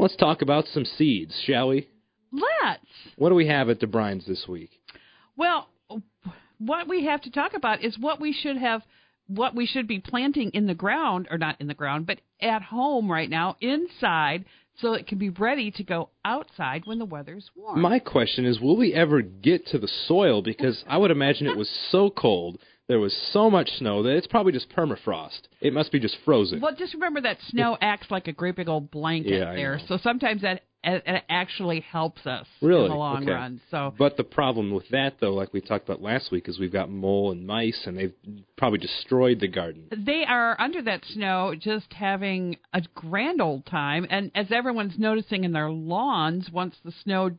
Let's talk about some seeds, shall we? Let's. What do we have at DeBrine's this week? Well, what we have to talk about is what we should be planting in the ground, or not in the ground, but at home right now, inside, so it can be ready to go outside when the weather's warm. My question is, will we ever get to the soil? Because I would imagine it was so cold, there was so much snow, that it's probably just permafrost. It must be just frozen. Well, just remember that snow acts like a great big old blanket there. So sometimes that it actually helps us in the long run. So, but the problem with that, though, like we talked about last week, is we've got mole and mice, and they've probably destroyed the garden. They are under that snow just having a grand old time. And as everyone's noticing in their lawns, once the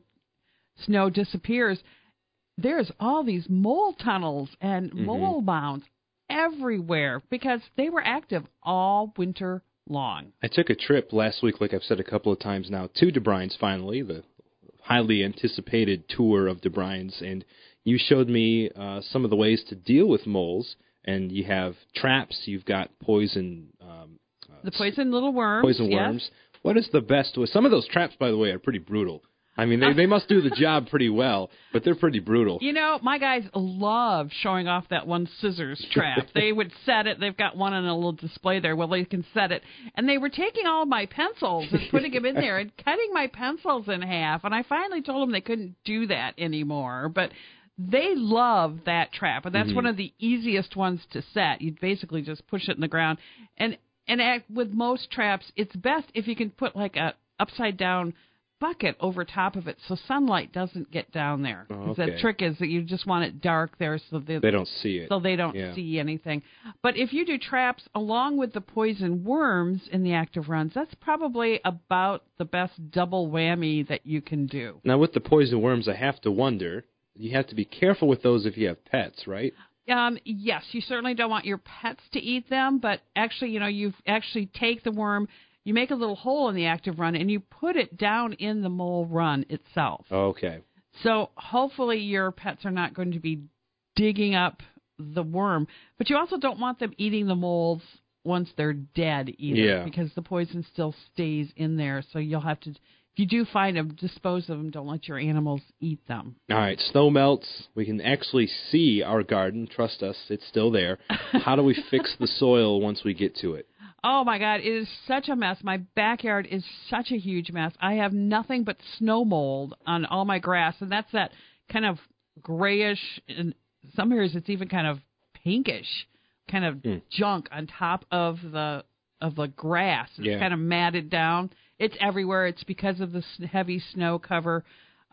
snow disappears, there's all these mole tunnels and mole mounds everywhere because they were active all winter long. I took a trip last week, like I've said a couple of times now, to DeBrine's finally, the highly anticipated tour of DeBrine's, and you showed me some of the ways to deal with moles, and you have traps, you've got poison... the poison little worms. Poison worms. What is the best way? Some of those traps, by the way, are pretty brutal. I mean, they must do the job pretty well, but they're pretty brutal. You know, my guys love showing off that one scissors trap. They would set it. They've got one on a little display there where they can set it. And they were taking all my pencils and putting them in there and cutting my pencils in half. And I finally told them they couldn't do that anymore. But they love that trap. And that's one of the easiest ones to set. You basically just push it in the ground. And with most traps, it's best if you can put like a upside-down bucket over top of it so sunlight doesn't get down there. The trick is that you just want it dark there so they don't see it. So they don't see anything. But if you do traps along with the poison worms in the active runs, that's probably about the best double whammy that you can do. Now with the poison worms, I have to wonder, you have to be careful with those if you have pets, right? Yes, you certainly don't want your pets to eat them, but actually, you actually take the worm, you make a little hole in the active run, and you put it down in the mole run itself. Okay. So hopefully your pets are not going to be digging up the worm. But you also don't want them eating the moles once they're dead either, because the poison still stays in there. So you'll have to, if you do find them, dispose of them. Don't let your animals eat them. All right, snow melts. We can actually see our garden. Trust us, it's still there. How do we fix the soil once we get to it? Oh, my God, it is such a mess. My backyard is such a huge mess. I have nothing but snow mold on all my grass, and that's that kind of grayish, in some areas it's even kind of pinkish, kind of junk on top of the grass. It's kind of matted down. It's everywhere. It's because of the heavy snow cover.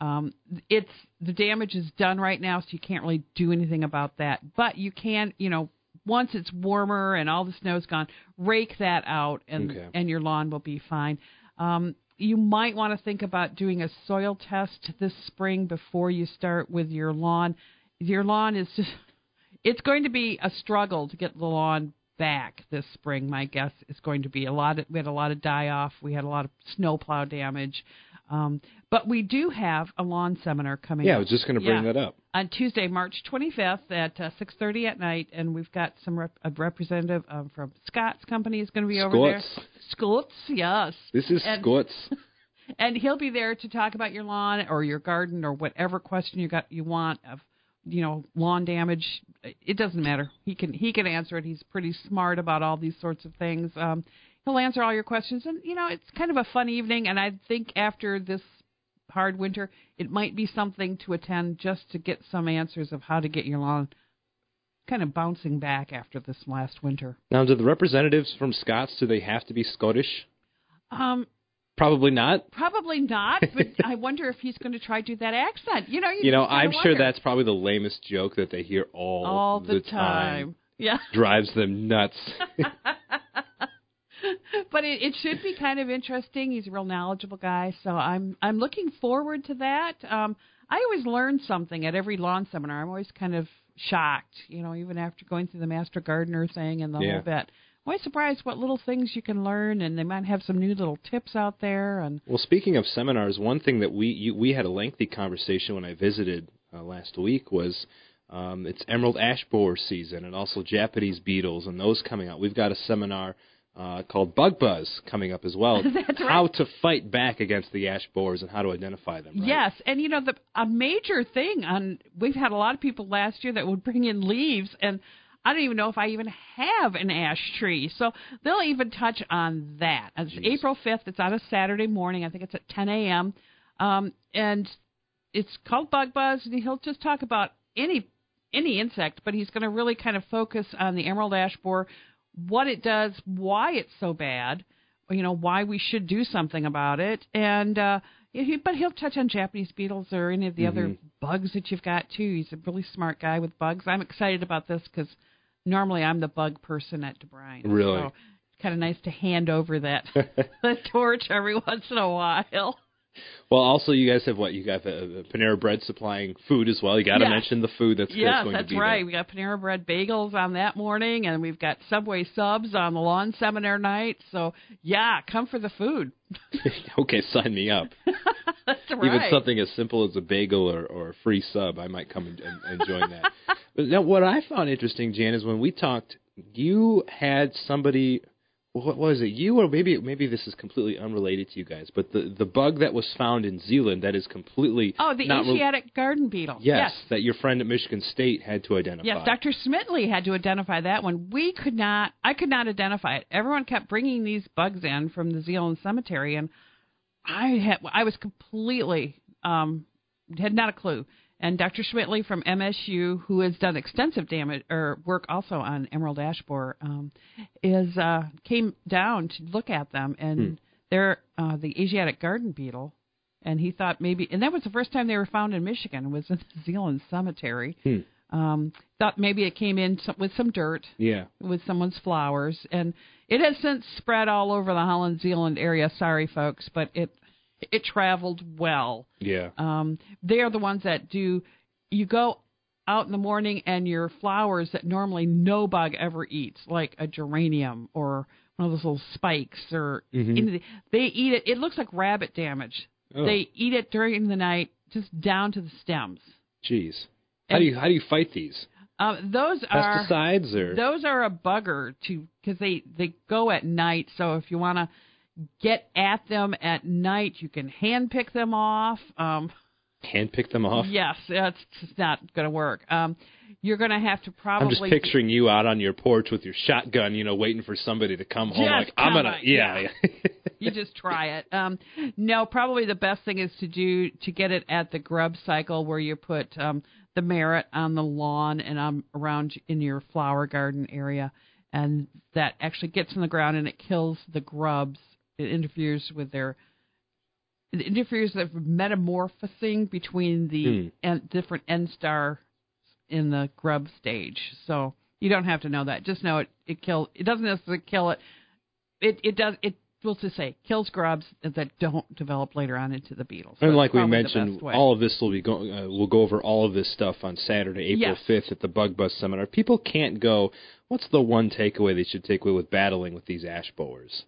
The damage is done right now, so you can't really do anything about that. But you can, once it's warmer and all the snow's gone, rake that out, and your lawn will be fine. You might want to think about doing a soil test this spring before you start with your lawn. Your lawn is just, it's going to be a struggle to get the lawn back this spring. My guess is going to be we had a lot of die-off. We had a lot of snowplow damage. But we do have a lawn seminar coming up. Yeah, I was just going to bring that up. On Tuesday, March 25th at 6:30 at night, and we've got a representative from Scott's company is going to be over there. Scott's, yes. This is Scott's. And he'll be there to talk about your lawn or your garden or whatever question you want of, lawn damage. It doesn't matter. He can answer it. He's pretty smart about all these sorts of things. He'll answer all your questions, and it's kind of a fun evening. And I think after this hard winter, it might be something to attend just to get some answers of how to get your lawn kind of bouncing back after this last winter. Now, do the representatives from Scott's, do they have to be Scottish? Probably not. Probably not, but I wonder if he's going to try to do that accent. I'm sure that's probably the lamest joke that they hear all the time. Yeah. Drives them nuts. But it should be kind of interesting. He's a real knowledgeable guy, so I'm looking forward to that. I always learn something at every lawn seminar. I'm always kind of shocked, even after going through the Master Gardener thing and the whole bit. I'm always surprised what little things you can learn, and they might have some new little tips out there. And well, speaking of seminars, one thing that we had a lengthy conversation when I visited last week was it's emerald ash borer season and also Japanese beetles and those coming out. We've got a seminar called Bug Buzz coming up as well. That's right. How to fight back against the ash borers and how to identify them. Right? Yes, and a major thing we've had a lot of people last year that would bring in leaves, and I don't even know if I even have an ash tree. So they'll even touch on that. It's April 5th. It's on a Saturday morning. I think it's at 10 a.m. And it's called Bug Buzz, and he'll just talk about any insect, but he's going to really kind of focus on the emerald ash borer, what it does, why it's so bad, why we should do something about it, and but he'll touch on Japanese beetles or any of the other bugs that you've got too. He's a really smart guy with bugs. I'm excited about this because normally I'm the bug person at DeBrine. Really? So it's kind of nice to hand over that the torch every once in a while. Well, also, you guys have what? You got the Panera Bread supplying food as well. You got to mention the food that's going to be that's right. there. We got Panera Bread bagels on that morning, and we've got Subway subs on the lawn seminar night. So, yeah, come for the food. Okay, sign me up. That's right. Even something as simple as a bagel or a free sub, I might come and join that. But now, what I found interesting, Jan, is when we talked, you had somebody. What was it? You or maybe this is completely unrelated to you guys, but the bug that was found in Zealand that is completely the Asiatic garden beetle. Yes, that your friend at Michigan State had to identify. Yes, Dr. Smitley had to identify that one. I could not identify it. Everyone kept bringing these bugs in from the Zealand Cemetery, and I was completely had not a clue. And Dr. Schmitley from MSU, who has done extensive work also on emerald ash borer, came down to look at them, and they're the Asiatic garden beetle. And he thought and that was the first time they were found in Michigan. It was in the Zealand Cemetery. Thought maybe it came in with some dirt, with someone's flowers, and it has since spread all over the Holland-Zealand area. Sorry, folks, but it traveled well. Yeah. They are the ones that do. You go out in the morning and your flowers that normally no bug ever eats, like a geranium or one of those little spikes, or they eat it. It looks like rabbit damage. Oh. They eat it during the night, just down to the stems. Jeez. How do you fight these? Those pesticides those are a bugger because they go at night. So if you want to get at them at night, you can hand pick them off. Hand pick them off? Yes, that's just not going to work. You're going to have to probably. I'm just picturing you out on your porch with your shotgun, waiting for somebody to come home. I'm gonna, You just try it. No, probably the best thing is to get it at the grub cycle, where you put the merit on the lawn and around in your flower garden area, and that actually gets in the ground and it kills the grubs. It interferes with the metamorphosing between the different end star in the grub stage. So you don't have to know that. Just know it kills. It doesn't necessarily kill it. It does. It will just say kills grubs that don't develop later on into the beetles. So and like we mentioned, all of this will be we'll go over all of this stuff on Saturday, April 5th at the Bug Buzz Seminar. People can't go. What's the one takeaway they should take away with battling with these ash borers?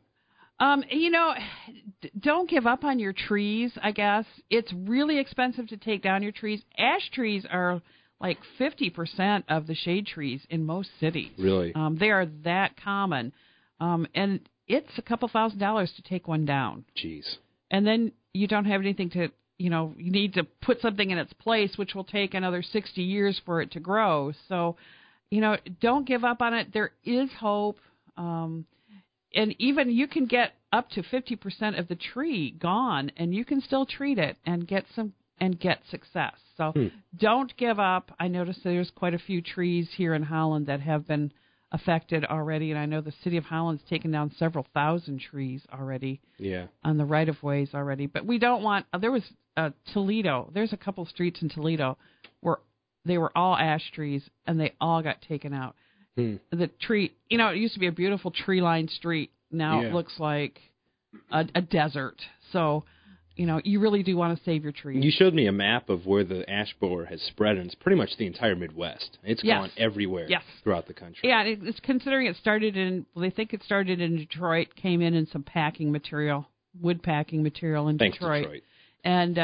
Don't give up on your trees, I guess. It's really expensive to take down your trees. Ash trees are like 50% of the shade trees in most cities. Really? They are that common. And it's a couple $1,000s to take one down. Jeez. And then you don't have anything to, you need to put something in its place, which will take another 60 years for it to grow. So, don't give up on it. There is hope. And even you can get up to 50% of the tree gone, and you can still treat it and get success. So don't give up. I noticed there's quite a few trees here in Holland that have been affected already, and I know the city of Holland's taken down several thousand trees already. Yeah. On the right of ways already. But we don't want. There was Toledo. There's a couple streets in Toledo where they were all ash trees, and they all got taken out. The tree, it used to be a beautiful tree-lined street. Now it looks like a desert. So, you really do want to save your trees. You showed me a map of where the ash borer has spread, and it's pretty much the entire Midwest. It's gone everywhere throughout the country. Yeah, it's considering it started they think it started in Detroit, came in some packing material, wood packing material in Thanks, Detroit. And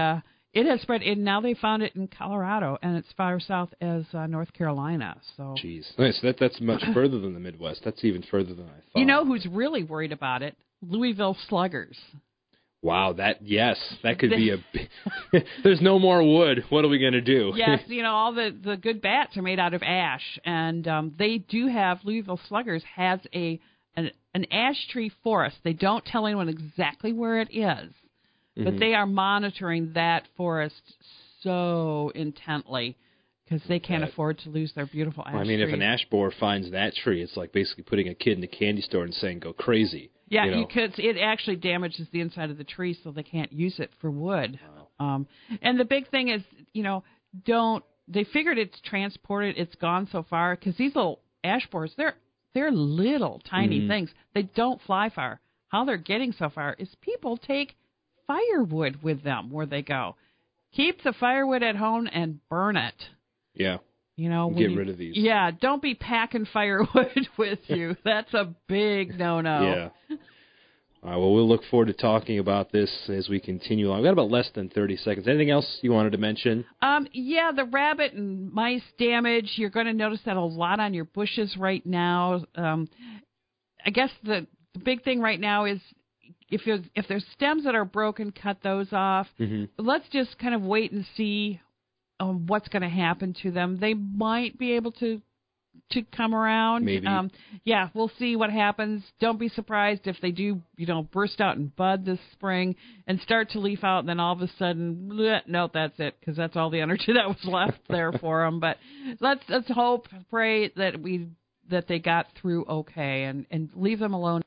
It has spread, and now they found it in Colorado, and it's far south as North Carolina. So, jeez, nice. That's much further than the Midwest. That's even further than I thought. You know who's really worried about it? Louisville Sluggers. Wow, that could be a. There's no more wood. What are we going to do? Yes, all the good bats are made out of ash, and they do have Louisville Sluggers has an ash tree forest. They don't tell anyone exactly where it is, but they are monitoring that forest so intently because they can't afford to lose their beautiful ash trees. If an ash borer finds that tree, it's like basically putting a kid in a candy store and saying, go crazy. Yeah, it actually damages the inside of the tree, so they can't use it for wood. Wow. And the big thing is, they figured it's transported, it's gone so far, because these little ash borers, they're little, tiny things. They don't fly far. How they're getting so far is people take firewood with them where they go. Keep the firewood at home and burn it. Yeah. Get rid of these. Yeah, don't be packing firewood with you. That's a big no-no. Yeah. All right, well, we'll look forward to talking about this as we continue on. We've got about less than 30 seconds. Anything else you wanted to mention? Yeah, the rabbit and mice damage. You're going to notice that a lot on your bushes right now. I guess the big thing right now is if there's stems that are broken, cut those off. Let's just kind of wait and see what's going to happen to them. They might be able to come around. Maybe. Yeah, we'll see what happens. Don't be surprised if they do, burst out and bud this spring and start to leaf out, and then all of a sudden, no, that's it, because that's all the energy that was left there for them. But let's hope, pray that they got through okay, and leave them alone.